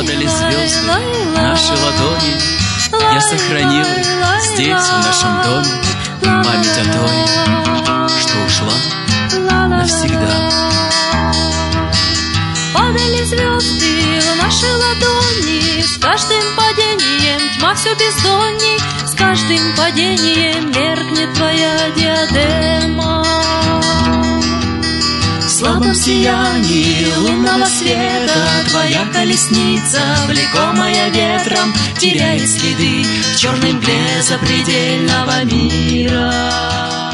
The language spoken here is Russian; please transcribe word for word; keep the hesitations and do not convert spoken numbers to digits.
Падали звезды в наши ладони, я сохранил их здесь, в нашем доме, память о той, что ушла навсегда. Падали звезды в наши ладони, с каждым падением тьма все бездонней, с каждым падением меркнет твоя диадема. В слабом сиянии лунного света твоя колесница, влекомая ветром, теряет следы в черной мгле запредельного мира.